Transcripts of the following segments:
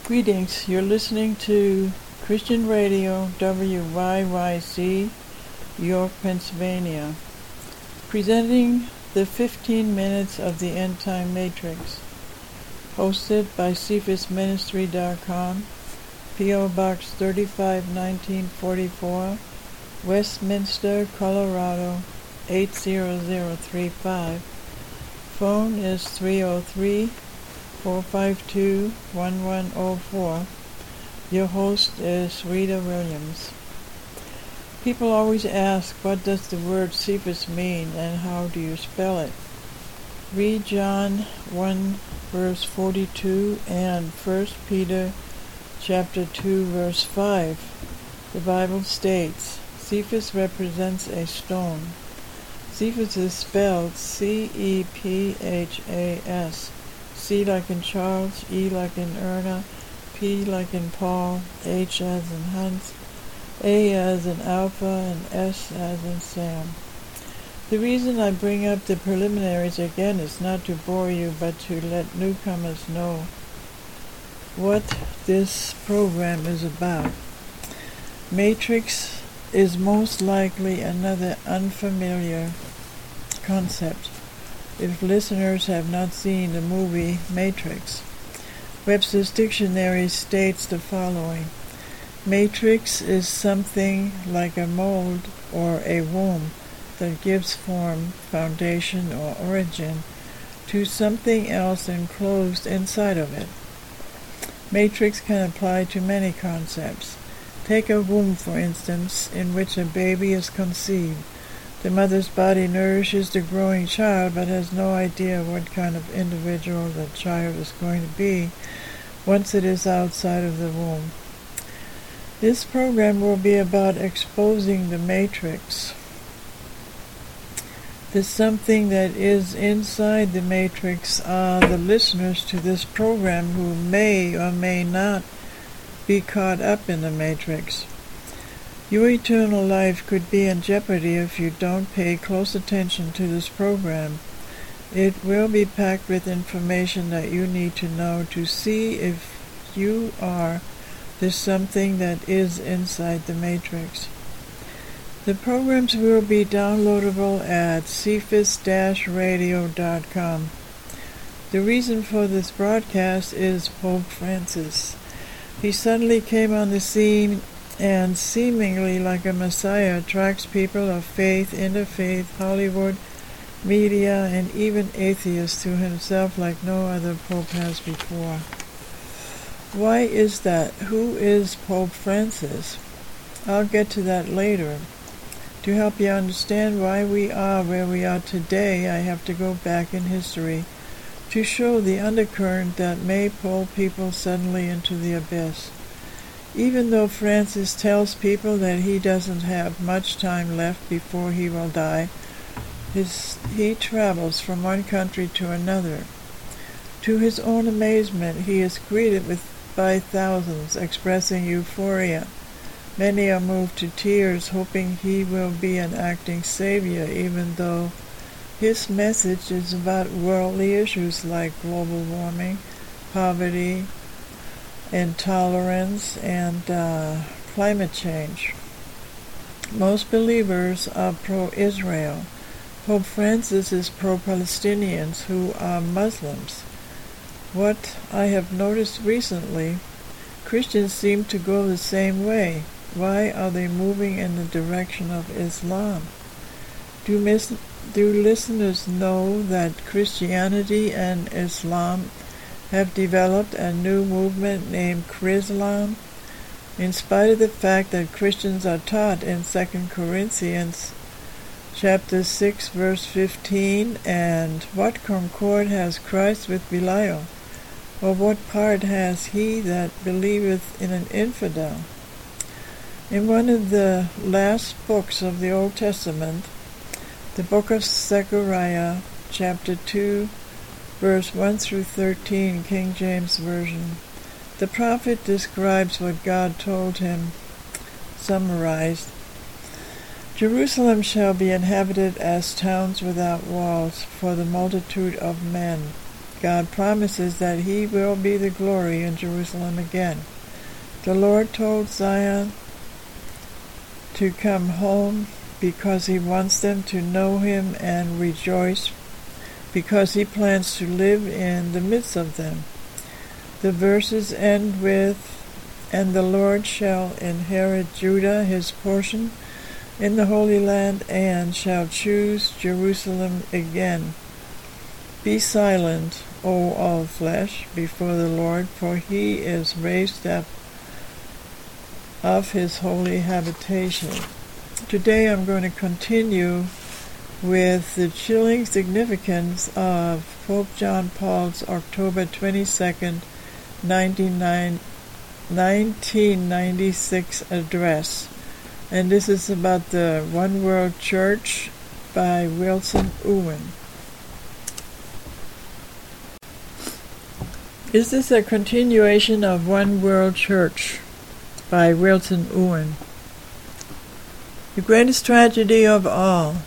Greetings, you're listening to Christian Radio WYYC, York, Pennsylvania, presenting the 15 Minutes of the End Time Matrix, hosted by CephasMinistry.com, P.O. Box 35, 1944, Westminster, Colorado, 80035. Phone is 303-452-1104. Your host is Rita Williams. People always ask, what does the word Cephas mean and how do you spell it? Read John 1 verse 42 and 1 Peter chapter 2 verse 5. The Bible states, Cephas represents a stone. Cephas is spelled C-E-P-H-A-S. C like in Charles, E like in Erna, P like in Paul, H as in Hans, A as in Alpha, and S as in Sam. The reason I bring up the preliminaries again is not to bore you, but to let newcomers know what this program is about. Matrix is most likely another unfamiliar concept if listeners have not seen the movie Matrix. Webster's Dictionary states the following: Matrix is something like a mold or a womb that gives form, foundation, or origin to something else enclosed inside of it. Matrix can apply to many concepts. Take a womb, for instance, in which a baby is conceived. The mother's body nourishes the growing child, but has no idea what kind of individual the child is going to be once it is outside of the womb. This program will be about exposing the matrix. The something that is inside the matrix are the listeners to this program who may or may not be caught up in the matrix. Your eternal life could be in jeopardy if you don't pay close attention to this program. It will be packed with information that you need to know to see if you are the something that is inside the matrix. The programs will be downloadable at cephas-radio.com. The reason for this broadcast is Pope Francis. He suddenly came on the scene and, seemingly like a messiah, attracts people of faith, interfaith, Hollywood, media, and even atheists to himself like no other pope has before. Why is that? Who is Pope Francis? I'll get to that later. To help you understand why we are where we are today, I have to go back in history to show the undercurrent that may pull people suddenly into the abyss. Even though Francis tells people that he doesn't have much time left before he will die, he travels from one country to another. To his own amazement, he is greeted by thousands expressing euphoria. Many are moved to tears, hoping he will be an acting savior, even though his message is about worldly issues like global warming, poverty, intolerance, and climate change. Most believers are pro-Israel. Pope Francis is pro-Palestinians who are Muslims. What I have noticed recently, Christians seem to go the same way. Why are they moving in the direction of Islam? Do listeners know that Christianity and Islam have developed a new movement named Chrislam? In spite of the fact that Christians are taught in 2 Corinthians chapter 6 verse 15, and what concord has Christ with Belial? Or what part has he that believeth in an infidel? In one of the last books of the Old Testament, the book of Zechariah, chapter 2, verse 1 through 13, King James Version, the prophet describes what God told him, summarized. Jerusalem shall be inhabited as towns without walls for the multitude of men. God promises that he will be the glory in Jerusalem again. The Lord told Zion to come home because he wants them to know him and rejoice, because he plans to live in the midst of them. The verses end with, "And the Lord shall inherit Judah, his portion, in the Holy Land, and shall choose Jerusalem again. Be silent, O all flesh, before the Lord, for he is raised up of his holy habitation." Today I'm going to continue with the chilling significance of Pope John Paul's October 22nd, 1996 address. And this is about the One World Church by Wilson Owen. Is this a continuation of One World Church by Wilson Owen? The greatest tragedy of all.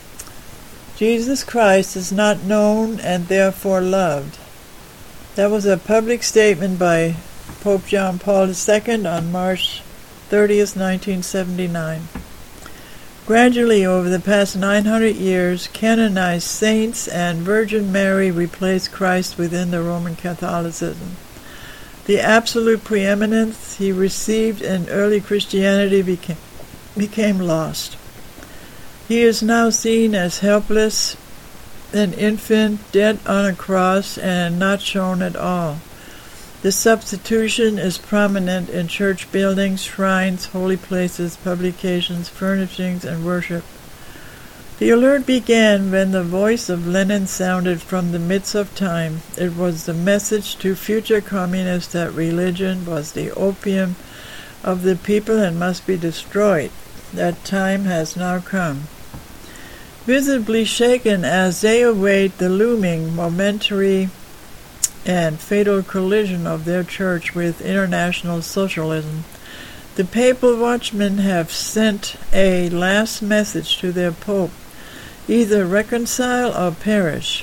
Jesus Christ is not known and therefore loved. That was a public statement by Pope John Paul II on March 30th, 1979. Gradually, over the past 900 years, canonized saints and Virgin Mary replaced Christ within the Roman Catholicism. The absolute preeminence he received in early Christianity became lost. He is now seen as helpless, an infant dead on a cross and not shown at all. The substitution is prominent in church buildings, shrines, holy places, publications, furnishings, and worship. The alert began when the voice of Lenin sounded from the midst of time. It was the message to future communists that religion was the opium of the people and must be destroyed. That time has now come. Visibly shaken as they await the looming, momentary, and fatal collision of their church with international socialism, the papal watchmen have sent a last message to their pope: either reconcile or perish.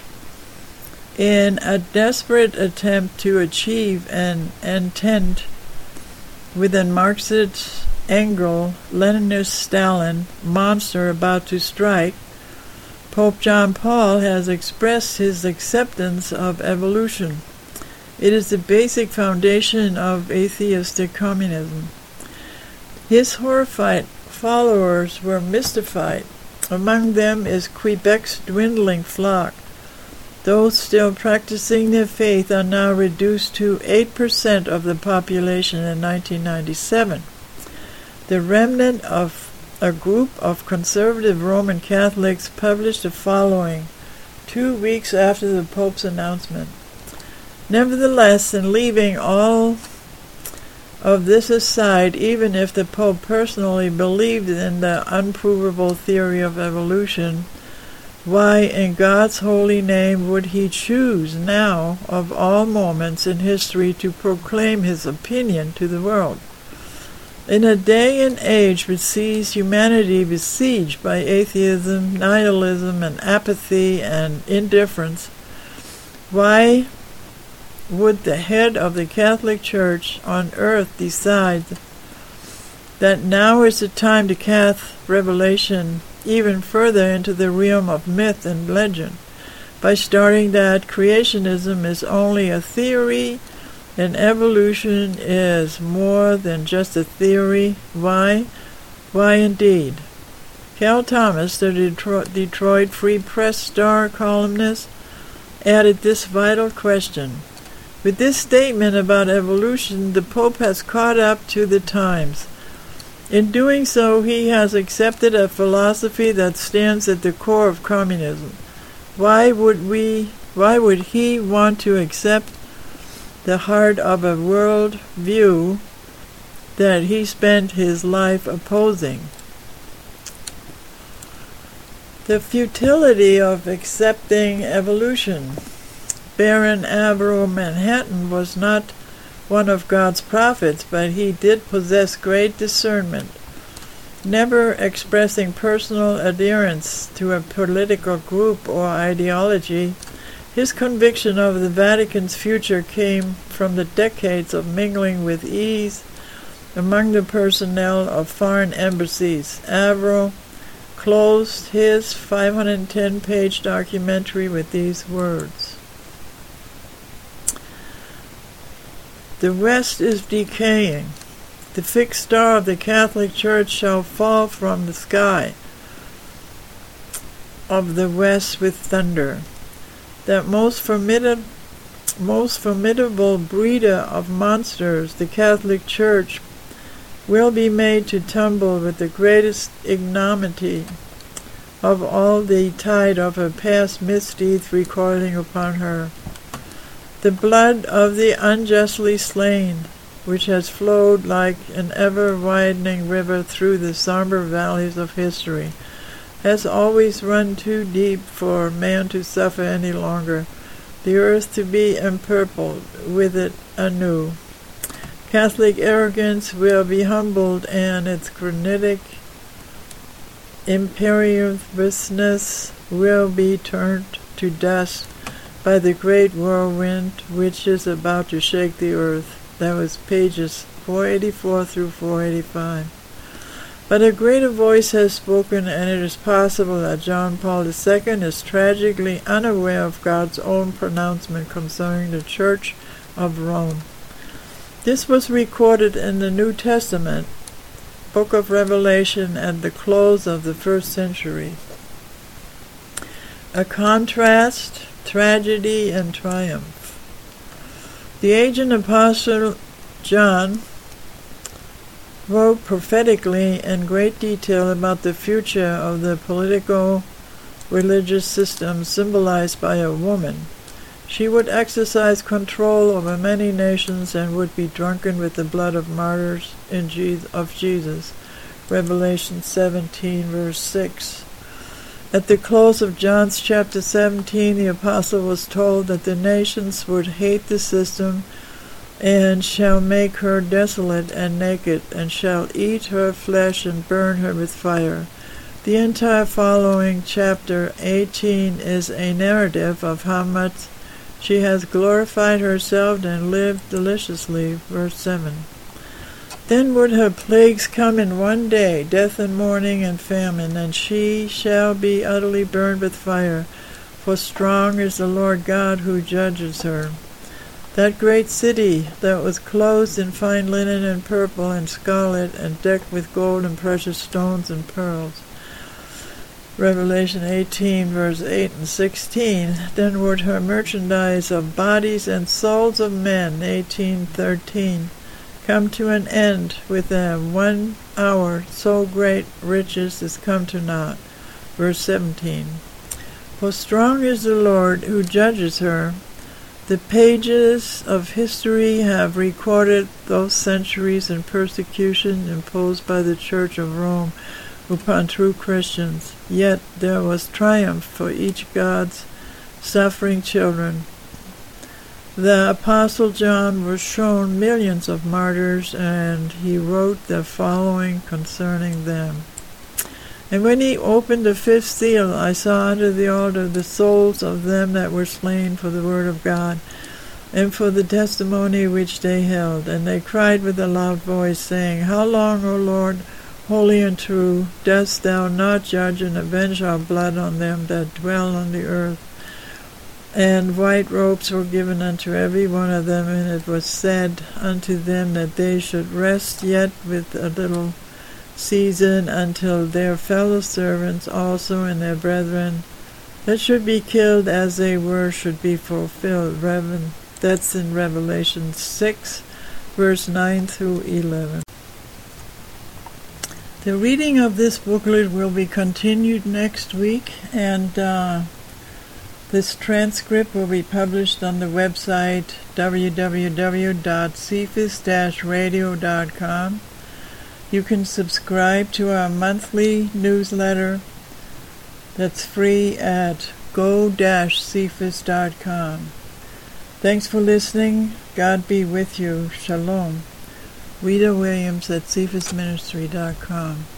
In a desperate attempt to achieve an entente with a Marxist Engel, Leninist Stalin monster about to strike, Pope John Paul has expressed his acceptance of evolution. It is the basic foundation of atheistic communism. His horrified followers were mystified. Among them is Quebec's dwindling flock. Those still practicing their faith are now reduced to 8% of the population in 1997. The remnant of a group of conservative Roman Catholics published the following 2 weeks after the Pope's announcement. Nevertheless, in leaving all of this aside, even if the Pope personally believed in the unprovable theory of evolution, why in God's holy name would he choose now, of all moments in history, to proclaim his opinion to the world? In a day and age which sees humanity besieged by atheism, nihilism, and apathy and indifference, why would the head of the Catholic Church on earth decide that now is the time to cast revelation even further into the realm of myth and legend, by starting that creationism is only a theory and evolution is more than just a theory? Why? Why indeed? Cal Thomas, the Detroit Free Press star columnist, added this vital question: with this statement about evolution, the Pope has caught up to the times. In doing so, he has accepted a philosophy that stands at the core of communism. Why would he want to accept the heart of a world view that he spent his life opposing? The futility of accepting evolution. Baron Avro Manhattan was not one of God's prophets, but he did possess great discernment. Never expressing personal adherence to a political group or ideology, His conviction of the Vatican's future came from the decades of mingling with ease among the personnel of foreign embassies. Avro closed his 510-page documentary with these words: "The West is decaying. The fixed star of the Catholic Church shall fall from the sky of the West with thunder. That most formidable breeder of monsters, the Catholic Church, will be made to tumble with the greatest ignominy of all, the tide of her past misdeeds recoiling upon her. The blood of the unjustly slain, which has flowed like an ever-widening river through the somber valleys of history, has always run too deep for man to suffer any longer, the earth to be empurpled with it anew. Catholic arrogance will be humbled, and its granitic imperiousness will be turned to dust by the great whirlwind which is about to shake the earth." That was pages 484 through 485. But a greater voice has spoken, and it is possible that John Paul II is tragically unaware of God's own pronouncement concerning the Church of Rome. This was recorded in the New Testament, book of Revelation, at the close of the 1st century. A contrast, tragedy, and triumph. The aged apostle John wrote prophetically in great detail about the future of the politico-religious system symbolized by a woman. She would exercise control over many nations and would be drunken with the blood of martyrs of Jesus. Revelation 17, verse 6. At the close of John's chapter 17, the apostle was told that the nations would hate the system and shall make her desolate and naked, and shall eat her flesh and burn her with fire. The entire following chapter 18 is a narrative of how much she has glorified herself and lived deliciously. Verse 7. Then would her plagues come in one day, death and mourning and famine, and she shall be utterly burned with fire, for strong is the Lord God who judges her. That great city that was clothed in fine linen and purple and scarlet, and decked with gold and precious stones and pearls. Revelation 18, verse 8 and 16. Then would her merchandise of bodies and souls of men, 18:13, come to an end with them. 1 hour, so great riches is come to naught. Verse 17. For strong is the Lord who judges her. The pages of history have recorded those centuries and persecution imposed by the Church of Rome upon true Christians. Yet there was triumph for each God's suffering children. The Apostle John was shown millions of martyrs, and he wrote the following concerning them. And when he opened the 5th seal, I saw under the altar the souls of them that were slain for the word of God, and for the testimony which they held. And they cried with a loud voice, saying, How long, O Lord, holy and true, dost thou not judge and avenge our blood on them that dwell on the earth? And white robes were given unto every one of them, and it was said unto them that they should rest yet with a little season, until their fellow servants also and their brethren that should be killed as they were should be fulfilled. That's in Revelation 6, verse 9 through 11. The reading of this booklet will be continued next week, and this transcript will be published on the website www.cephas-radio.com. You can subscribe to our monthly newsletter that's free at go-cephas.com. Thanks for listening. God be with you. Shalom. Rita Williams at cephasministry.com.